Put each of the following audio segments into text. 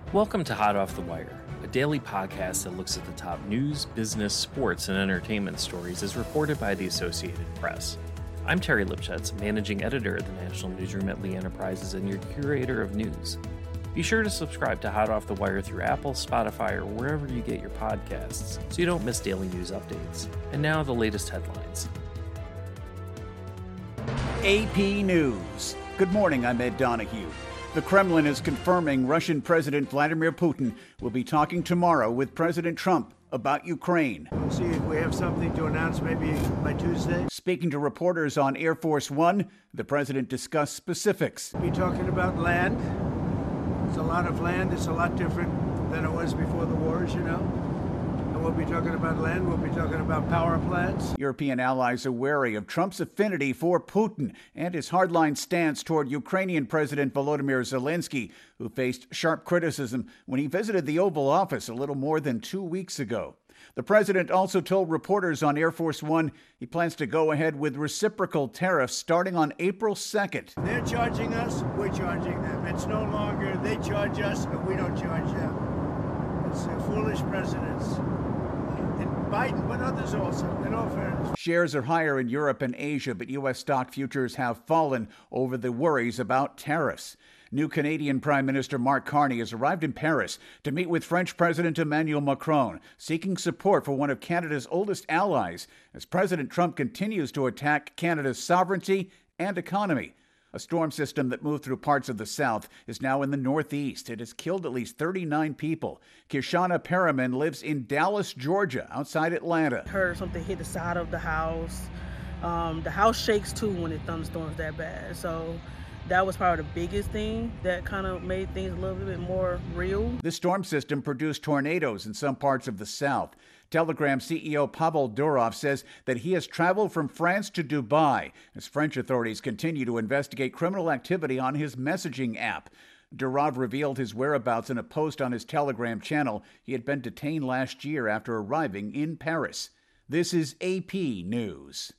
Welcome to Hot Off the Wire, a daily podcast that looks at the top news, business, sports, and entertainment stories as reported by the Associated Press. I'm Terry Lipschutz, managing editor at the National Newsroom at Lee Enterprises and your curator of news. Be sure to subscribe to Hot Off the Wire through Apple, Spotify, or wherever you get your podcasts so you don't miss daily news updates. And now the latest headlines. AP News. Good morning, I'm Ed Donahue. The Kremlin is confirming Russian President Vladimir Putin will be talking tomorrow with President Trump about Ukraine. We'll see if we have something to announce maybe by Tuesday. Speaking to reporters on Air Force One, the president discussed specifics. We'll be talking about land. It's a lot of land. It's a lot different than it was before the wars, you know. And we'll be talking about land. We'll be talking about power plants. European allies are wary of Trump's affinity for Putin and his hardline stance toward Ukrainian President Volodymyr Zelensky, who faced sharp criticism when he visited the Oval Office a little more than 2 weeks ago. The president also told reporters on Air Force One he plans to go ahead with reciprocal tariffs starting on April 2nd. They're charging us, we're charging them. It's no longer they charge us and we don't charge them. It's foolish presidents. And Biden, but others also, in all fairness. Shares are higher in Europe and Asia, but U.S. stock futures have fallen over the worries about tariffs. New Canadian Prime Minister Mark Carney has arrived in Paris to meet with French President Emmanuel Macron, seeking support for one of Canada's oldest allies as President Trump continues to attack Canada's sovereignty and economy. A storm system that moved through parts of the south is now in the northeast. It has killed at least 39 people. Kishana Perriman lives in Dallas, Georgia, outside Atlanta. Heard something hit the side of the house. The house shakes too when it thunderstorms that bad. So that was probably the biggest thing that kind of made things a little bit more real. This storm system produced tornadoes in some parts of the south. Telegram CEO Pavel Durov says that he has traveled from France to Dubai as French authorities continue to investigate criminal activity on his messaging app. Durov revealed his whereabouts in a post on his Telegram channel. He had been detained last year after arriving in Paris. This is AP News.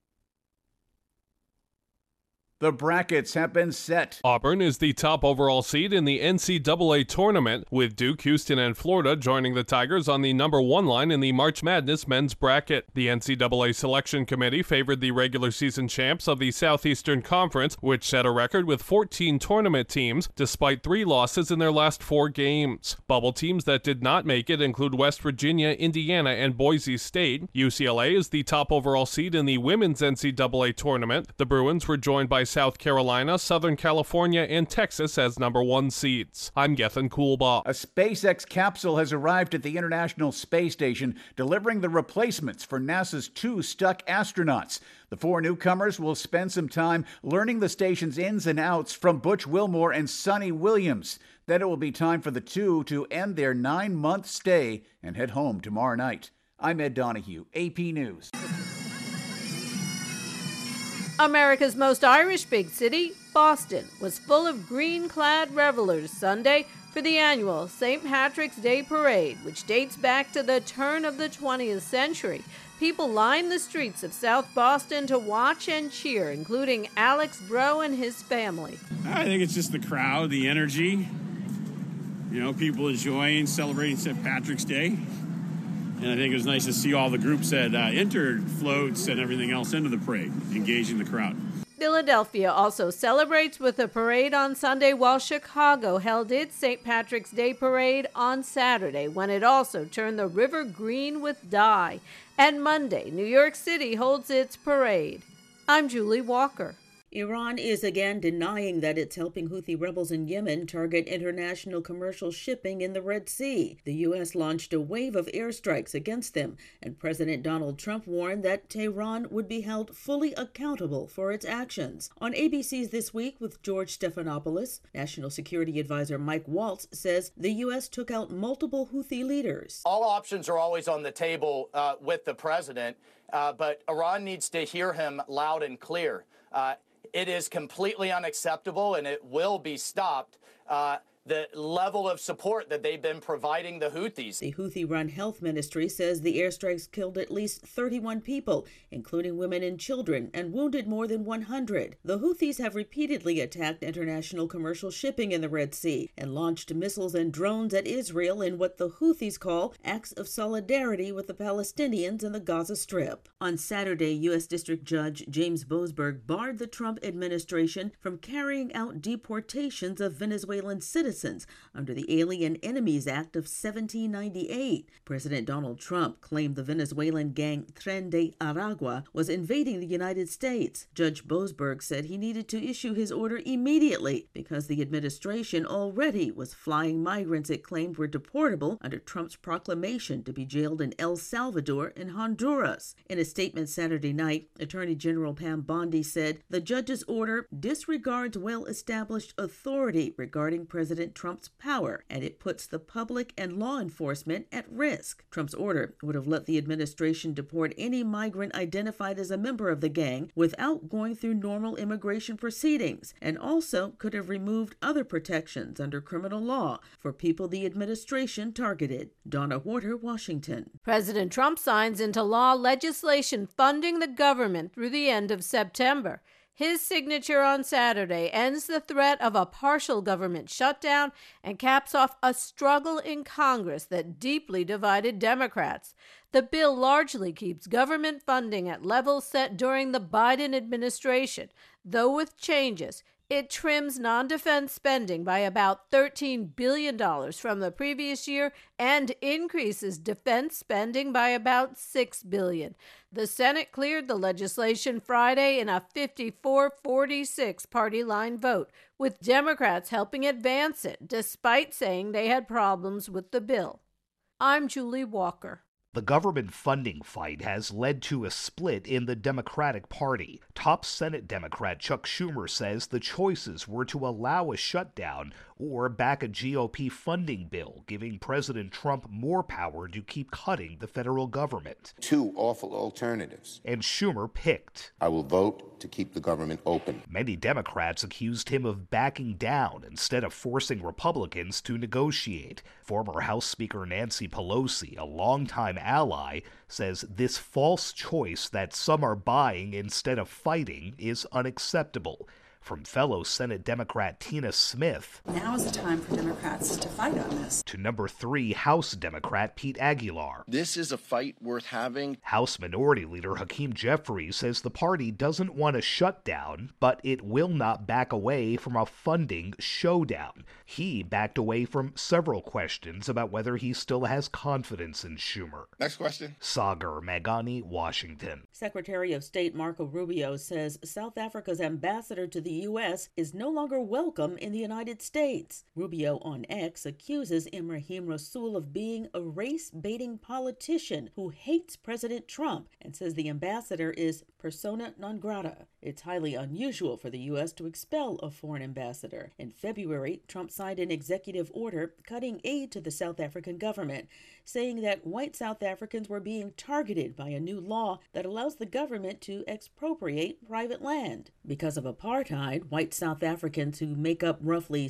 The brackets have been set. Auburn is the top overall seed in the NCAA tournament, with Duke, Houston, and Florida joining the Tigers on the number 1 line in the March Madness men's bracket. The NCAA selection committee favored the regular season champs of the Southeastern Conference, which set a record with 14 tournament teams, despite 3 losses in their last 4 games. Bubble teams that did not make it include West Virginia, Indiana, and Boise State. UCLA is the top overall seed in the women's NCAA tournament. The Bruins were joined by South Carolina, Southern California, and Texas as number 1 seeds. I'm Gethin Coolbaugh. A SpaceX capsule has arrived at the International Space Station, delivering the replacements for NASA's 2 stuck astronauts. The 4 newcomers will spend some time learning the station's ins and outs from Butch Wilmore and Sonny Williams. Then it will be time for the 2 to end their 9-month stay and head home tomorrow night. I'm Ed Donahue, AP News. America's most Irish big city, Boston, was full of green-clad revelers Sunday for the annual St. Patrick's Day Parade, which dates back to the turn of the 20th century. People lined the streets of South Boston to watch and cheer, including Alex Bro and his family. I think it's just the crowd, the energy, people enjoying, celebrating St. Patrick's Day. And I think it was nice to see all the groups that entered floats and everything else into the parade, engaging the crowd. Philadelphia also celebrates with a parade on Sunday, while Chicago held its St. Patrick's Day Parade on Saturday, when it also turned the river green with dye. And Monday, New York City holds its parade. I'm Julie Walker. Iran is again denying that it's helping Houthi rebels in Yemen target international commercial shipping in the Red Sea. The U.S. launched a wave of airstrikes against them, and President Donald Trump warned that Tehran would be held fully accountable for its actions. On ABC's This Week with George Stephanopoulos, National Security Advisor Mike Waltz says the U.S. took out multiple Houthi leaders. All options are always on the table with the president, but Iran needs to hear him loud and clear. It is completely unacceptable, and it will be stopped. the level of support that they've been providing the Houthis. The Houthi-run health ministry says the airstrikes killed at least 31 people, including women and children, and wounded more than 100. The Houthis have repeatedly attacked international commercial shipping in the Red Sea and launched missiles and drones at Israel in what the Houthis call acts of solidarity with the Palestinians in the Gaza Strip. On Saturday, U.S. District Judge James Boasberg barred the Trump administration from carrying out deportations of Venezuelan citizens under the Alien Enemies Act of 1798. President Donald Trump claimed the Venezuelan gang Tren de Aragua was invading the United States. Judge Boasberg said he needed to issue his order immediately because the administration already was flying migrants it claimed were deportable under Trump's proclamation to be jailed in El Salvador and Honduras. In a statement Saturday night, Attorney General Pam Bondi said the judge's order disregards well-established authority regarding President Trump's power, and it puts the public and law enforcement at risk. Trump's order would have let the administration deport any migrant identified as a member of the gang without going through normal immigration proceedings, and also could have removed other protections under criminal law for people the administration targeted. Donna Warder, Washington. President Trump signs into law legislation funding the government through the end of September. His signature on Saturday ends the threat of a partial government shutdown and caps off a struggle in Congress that deeply divided Democrats. The bill largely keeps government funding at levels set during the Biden administration, though with changes. It trims non-defense spending by about $13 billion from the previous year and increases defense spending by about $6 billion. The Senate cleared the legislation Friday in a 54-46 party line vote, with Democrats helping advance it, despite saying they had problems with the bill. I'm Julie Walker. The government funding fight has led to a split in the Democratic Party. Top Senate Democrat Chuck Schumer says the choices were to allow a shutdown or back a GOP funding bill, giving President Trump more power to keep cutting the federal government. Two awful alternatives. And Schumer picked. I will vote to keep the government open. Many Democrats accused him of backing down instead of forcing Republicans to negotiate. Former House Speaker Nancy Pelosi, a longtime ally, says this false choice that some are buying instead of fighting is unacceptable. From fellow Senate Democrat Tina Smith. Now is the time for Democrats to fight on this. To number 3 House Democrat Pete Aguilar. This is a fight worth having. House Minority Leader Hakeem Jeffries says the party doesn't want a shutdown, but it will not back away from a funding showdown. He backed away from several questions about whether he still has confidence in Schumer. Next question. Sagar Meghani, Washington. Secretary of State Marco Rubio says South Africa's ambassador to the U.S. is no longer welcome in the United States. Rubio on X accuses Ibrahim Rasool of being a race-baiting politician who hates President Trump and says the ambassador is persona non grata. It's highly unusual for the U.S. to expel a foreign ambassador. In February, Trump signed an executive order cutting aid to the South African government, saying that white South Africans were being targeted by a new law that allows the government to expropriate private land. Because of apartheid, white South Africans, who make up roughly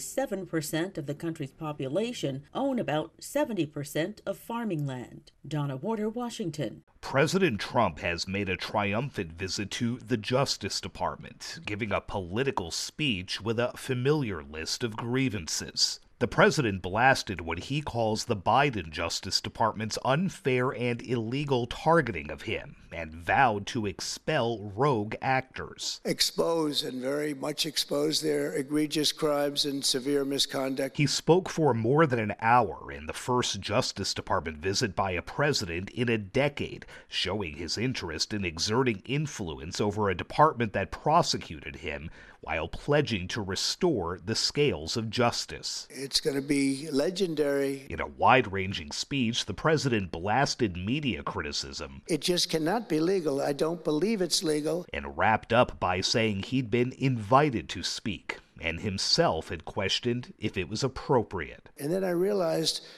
7% of the country's population, own about 70% of farming land. Donna Warder, Washington. President Trump has made a triumphant visit to the Justice Department, giving a political speech with a familiar list of grievances. The president blasted what he calls the Biden Justice Department's unfair and illegal targeting of him and vowed to expel rogue actors. Expose and very much expose their egregious crimes and severe misconduct. He spoke for more than an hour in the first Justice Department visit by a president in a decade, showing his interest in exerting influence over a department that prosecuted him while pledging to restore the scales of justice. It's going to be legendary. In a wide-ranging speech, the president blasted media criticism. It just cannot be legal. I don't believe it's legal. And wrapped up by saying he'd been invited to speak and himself had questioned if it was appropriate. And then I realized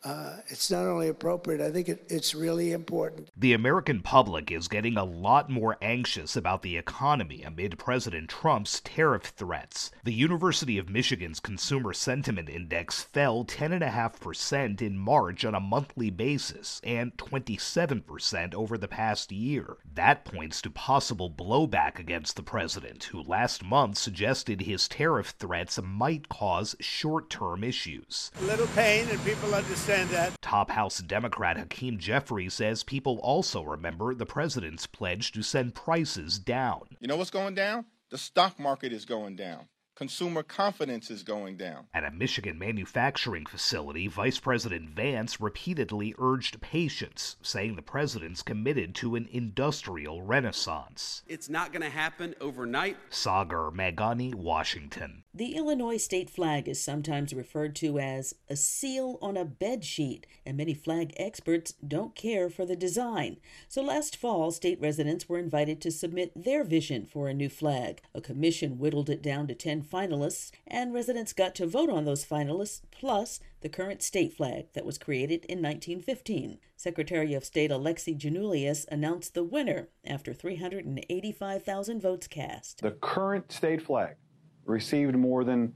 It's not only appropriate, I think it's really important. The American public is getting a lot more anxious about the economy amid President Trump's tariff threats. The University of Michigan's Consumer Sentiment Index fell 10.5% in March on a monthly basis and 27% over the past year. That points to possible blowback against the president, who last month suggested his tariff threats might cause short-term issues. A little pain, and people understand that. Top House Democrat Hakeem Jeffries says people also remember the president's pledge to send prices down. You know what's going down? The stock market is going down. Consumer confidence is going down. At a Michigan manufacturing facility, Vice President Vance repeatedly urged patience, saying the president's committed to an industrial renaissance. It's not going to happen overnight. Sagar Meghani, Washington. The Illinois state flag is sometimes referred to as a seal on a bed sheet, and many flag experts don't care for the design. So last fall, state residents were invited to submit their vision for a new flag. A commission whittled it down to 10 finalists, and residents got to vote on those finalists, plus the current state flag that was created in 1915. Secretary of State Alexi Giannoulias announced the winner after 385,000 votes cast. The current state flag received more than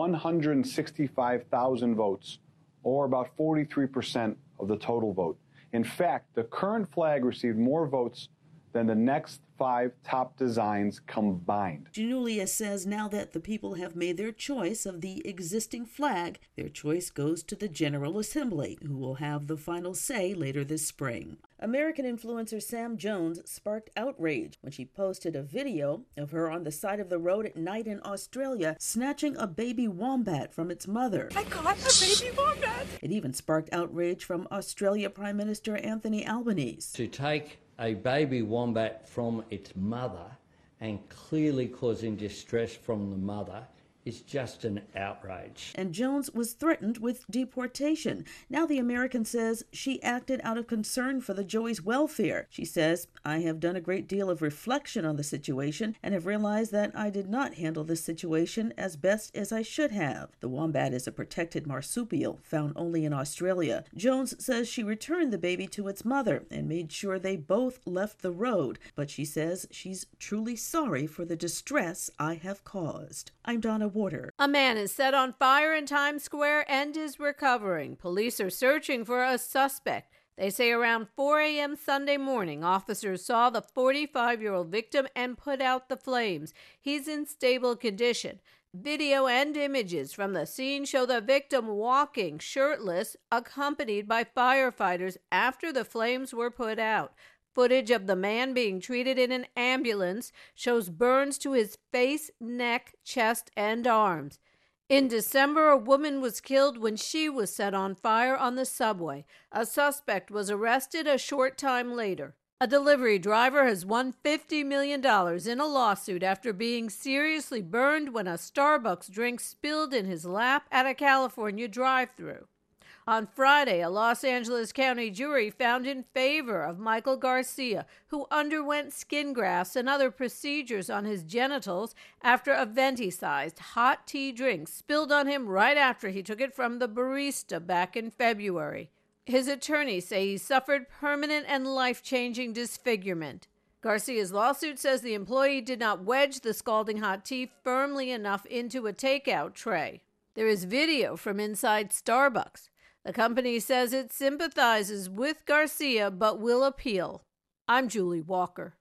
165,000 votes, or about 43% of the total vote. In fact, the current flag received more votes than the next 5 top designs combined. Giannoulias says now that the people have made their choice of the existing flag, their choice goes to the General Assembly, who will have the final say later this spring. American influencer Sam Jones sparked outrage when she posted a video of her on the side of the road at night in Australia snatching a baby wombat from its mother. I caught a baby wombat! It even sparked outrage from Australia Prime Minister Anthony Albanese. To take a baby wombat from its mother and clearly causing distress from the mother is just an outrage. And Jones was threatened with deportation. Now the American says she acted out of concern for the joey's welfare. She says, "I have done a great deal of reflection on the situation and have realized that I did not handle this situation as best as I should have." The wombat is a protected marsupial found only in Australia. Jones says she returned the baby to its mother and made sure they both left the road, but she says she's truly sorry for the distress I have caused. I'm Donna Water. A man is set on fire in Times Square and is recovering. Police are searching for a suspect. They say around 4 a.m. Sunday morning, officers saw the 45-year-old victim and put out the flames. He's in stable condition. Video and images from the scene show the victim walking shirtless, accompanied by firefighters after the flames were put out. Footage of the man being treated in an ambulance shows burns to his face, neck, chest, and arms. In December, a woman was killed when she was set on fire on the subway. A suspect was arrested a short time later. A delivery driver has won $50 million in a lawsuit after being seriously burned when a Starbucks drink spilled in his lap at a California drive-thru. On Friday, a Los Angeles County jury found in favor of Michael Garcia, who underwent skin grafts and other procedures on his genitals after a venti-sized hot tea drink spilled on him right after he took it from the barista back in February. His attorneys say he suffered permanent and life-changing disfigurement. Garcia's lawsuit says the employee did not wedge the scalding hot tea firmly enough into a takeout tray. There is video from inside Starbucks. The company says it sympathizes with Garcia but will appeal. I'm Julie Walker.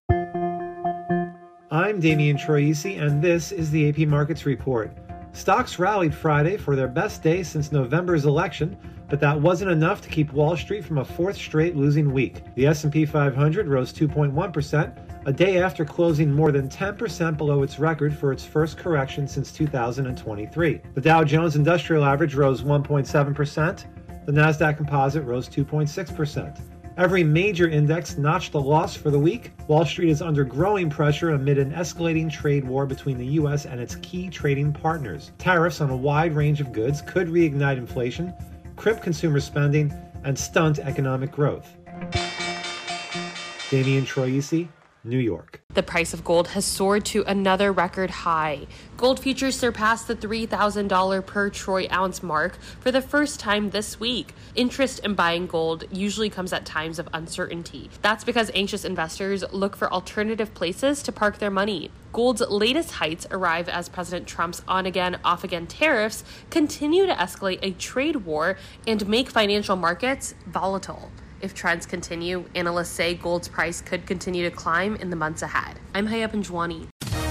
I'm Damian Troisi, and this is the AP Markets Report. Stocks rallied Friday for their best day since November's election, but that wasn't enough to keep Wall Street from a fourth straight losing week. The S&P 500 rose 2.1%, a day after closing more than 10% below its record for its first correction since 2023. The Dow Jones Industrial Average rose 1.7%. The Nasdaq Composite rose 2.6%. Every major index notched a loss for the week. Wall Street is under growing pressure amid an escalating trade war between the U.S. and its key trading partners. Tariffs on a wide range of goods could reignite inflation, crimp consumer spending, and stunt economic growth. Damian Troisi, New York. The price of gold has soared to another record high. Gold futures surpassed the $3,000 per troy ounce mark for the first time this week. Interest in buying gold usually comes at times of uncertainty. That's because anxious investors look for alternative places to park their money. Gold's latest heights arrive as President Trump's on-again, off-again tariffs continue to escalate a trade war and make financial markets volatile. If trends continue, analysts say gold's price could continue to climb in the months ahead. I'm Hayya Panjwani.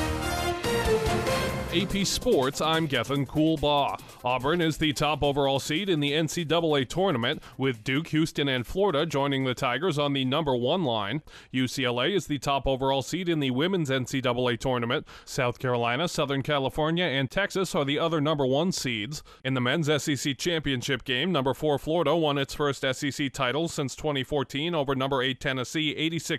AP Sports, I'm Gethin Coolbaugh. Auburn is the top overall seed in the NCAA tournament, with Duke, Houston, and Florida joining the Tigers on the number 1 line. UCLA is the top overall seed in the women's NCAA tournament. South Carolina, Southern California, and Texas are the other number 1 seeds. In the men's SEC championship game, number 4 Florida won its first SEC title since 2014 over number 8 Tennessee,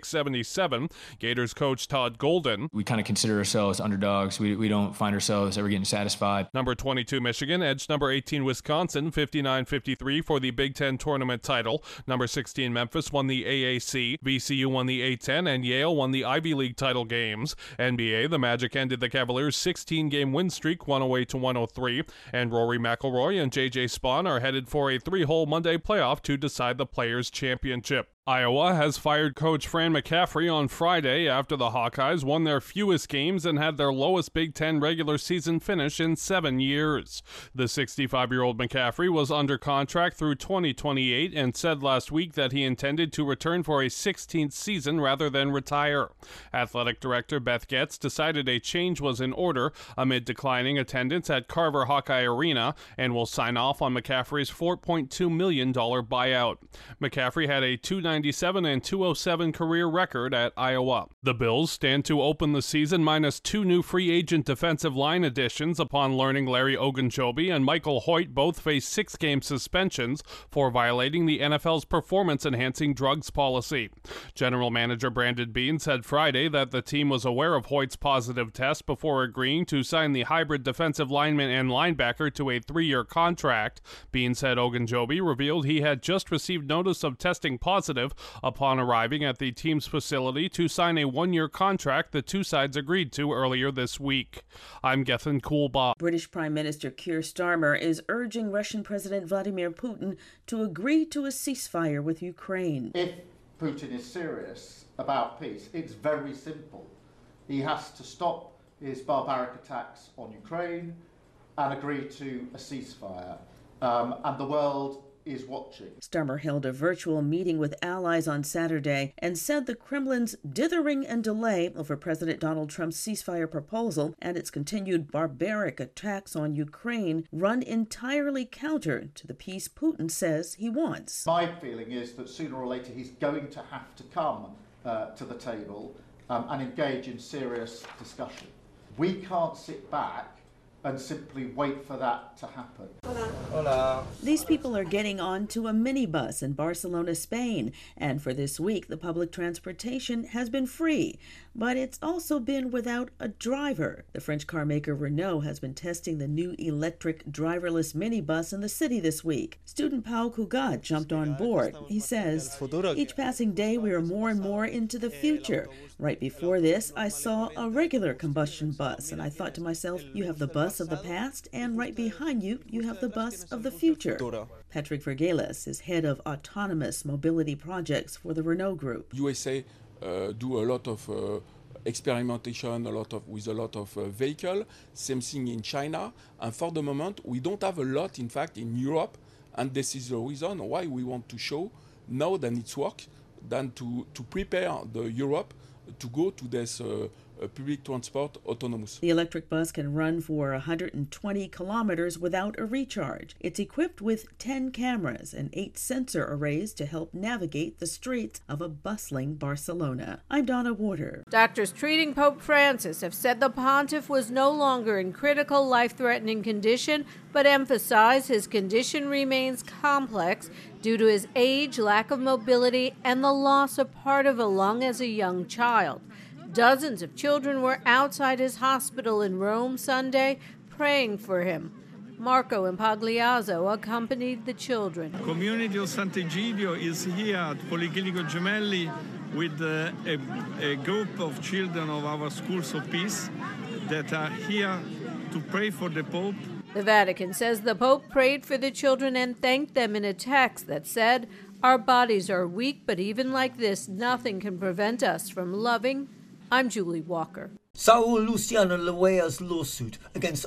86-77. Gators coach Todd Golden. We kind of consider ourselves underdogs. We don't find ourselves ever getting satisfied. Number 22 Michigan edged number 18 Wisconsin 59-53 for the Big Ten tournament title. Number 16 Memphis won the AAC, VCU won the A10, and Yale won the Ivy League title games. NBA, the Magic ended the Cavaliers' 16-game win streak 108-103, and Rory McIlroy and J.J. Spawn are headed for a 3-hole Monday playoff to decide the Players' Championship. Iowa has fired coach Fran McCaffery on Friday after the Hawkeyes won their fewest games and had their lowest Big Ten regular season finish in 7 years. The 65-year-old McCaffery was under contract through 2028 and said last week that he intended to return for a 16th season rather than retire. Athletic director Beth Getz decided a change was in order amid declining attendance at Carver Hawkeye Arena and will sign off on McCaffery's $4.2 million buyout. McCaffery had a 297 and 207 career record at Iowa. The Bills stand to open the season minus 2 new free agent defensive line additions upon learning Larry Ogunjobi and Michael Hoyt both face 6-game suspensions for violating the NFL's performance-enhancing drugs policy. General Manager Brandon Beane said Friday that the team was aware of Hoyt's positive test before agreeing to sign the hybrid defensive lineman and linebacker to a 3-year contract. Beane said Ogunjobi revealed he had just received notice of testing positive upon arriving at the team's facility to sign a 1-year contract the two sides agreed to earlier this week. I'm Gethin Coolbaugh. British Prime Minister Keir Starmer is urging Russian President Vladimir Putin to agree to a ceasefire with Ukraine. If Putin is serious about peace, it's very simple. He has to stop his barbaric attacks on Ukraine and agree to a ceasefire. And the world is watching. Starmer held a virtual meeting with allies on Saturday and said the Kremlin's dithering and delay over President Donald Trump's ceasefire proposal and its continued barbaric attacks on Ukraine run entirely counter to the peace Putin says he wants. My feeling is that sooner or later he's going to have to come to the table and engage in serious discussion. We can't sit back and simply wait for that to happen. Hola. These people are getting onto a minibus in Barcelona, Spain, and for this week the public transportation has been free, but it's also been without a driver. The French car maker Renault has been testing the new electric driverless minibus in the city this week. Student Pau Cugat jumped on board. He says, "Each passing day we are more and more into the future. Right before this, I saw a regular combustion bus, and I thought to myself, you have the bus of the past, and right behind you, you have the bus of the future." Patrick Vergeles is head of autonomous mobility projects for the Renault Group. USA do a lot of experimentation, with a lot of vehicle. Same thing in China. And for the moment, we don't have a lot, in fact, in Europe. And this is the reason why we want to show now that it's work, than to prepare the Europe to go to this public transport autonomous. The electric bus can run for 120 kilometers without a recharge. It's equipped with 10 cameras and 8 sensor arrays to help navigate the streets of a bustling Barcelona. I'm Donna Warder. Doctors treating Pope Francis have said the pontiff was no longer in critical, life-threatening condition, but emphasize his condition remains complex due to his age, lack of mobility, and the loss of part of a lung as a young child. Dozens of children were outside his hospital in Rome Sunday praying for him. Marco Impagliazzo accompanied the children. Community of Sant'Egidio is here at Policlinico Gemelli with a group of children of our Schools of Peace that are here to pray for the Pope. The Vatican says the Pope prayed for the children and thanked them in a text that said, "Our bodies are weak, but even like this, nothing can prevent us from loving." I'm Julie Walker. Saul Luciano Loea's lawsuit against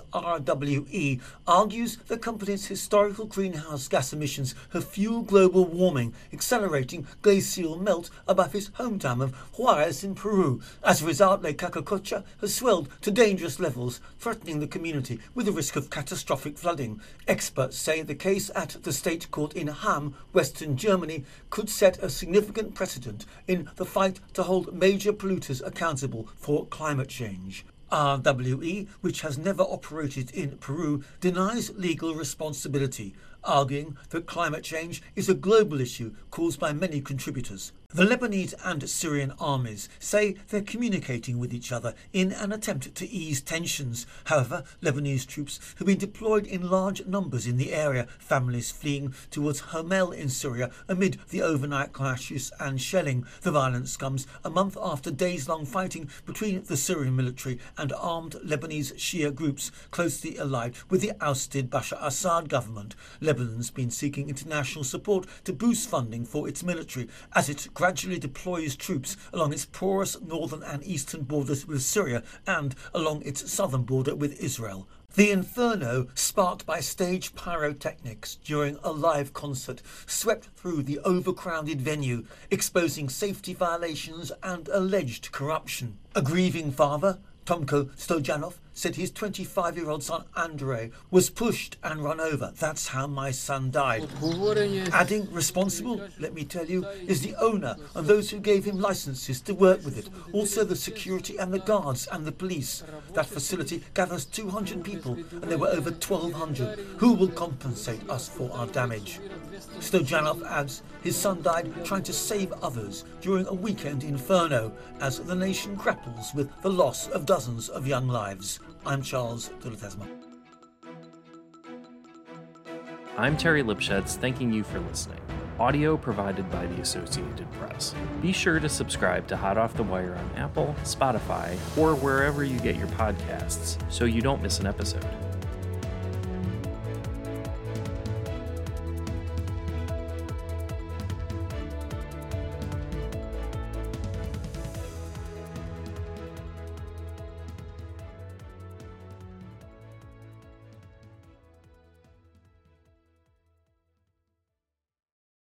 RWE argues the company's historical greenhouse gas emissions have fueled global warming, accelerating glacial melt above his hometown of Juarez in Peru. As a result, Lake Cacacocha has swelled to dangerous levels, threatening the community with the risk of catastrophic flooding. Experts say the case at the state court in Hamm, western Germany, could set a significant precedent in the fight to hold major polluters accountable for climate change. RWE, which has never operated in Peru, denies legal responsibility, arguing that climate change is a global issue caused by many contributors. The Lebanese and Syrian armies say they're communicating with each other in an attempt to ease tensions. However, Lebanese troops have been deployed in large numbers in the area, families fleeing towards Hamel in Syria amid the overnight clashes and shelling. The violence comes a month after days-long fighting between the Syrian military and armed Lebanese Shia groups closely allied with the ousted Bashar Assad government. Lebanon's been seeking international support to boost funding for its military as it gradually deploys troops along its porous northern and eastern borders with Syria and along its southern border with Israel. The inferno, sparked by staged pyrotechnics during a live concert, swept through the overcrowded venue, exposing safety violations and alleged corruption. A grieving father, Tomko Stojanov, said his 25-year-old son Andrei was pushed and run over. "That's how my son died." Adding, "Responsible, let me tell you, is the owner and those who gave him licenses to work with it. Also the security and the guards and the police. That facility gathers 200 people and there were over 1,200. Who will compensate us for our damage?" Stojanov adds his son died trying to save others during a weekend inferno as the nation grapples with the loss of dozens of young lives. I'm Charles de Ledesma. I'm Terry Lipschutz, thanking you for listening. Audio provided by the Associated Press. Be sure to subscribe to Hot Off the Wire on Apple, Spotify, or wherever you get your podcasts so you don't miss an episode.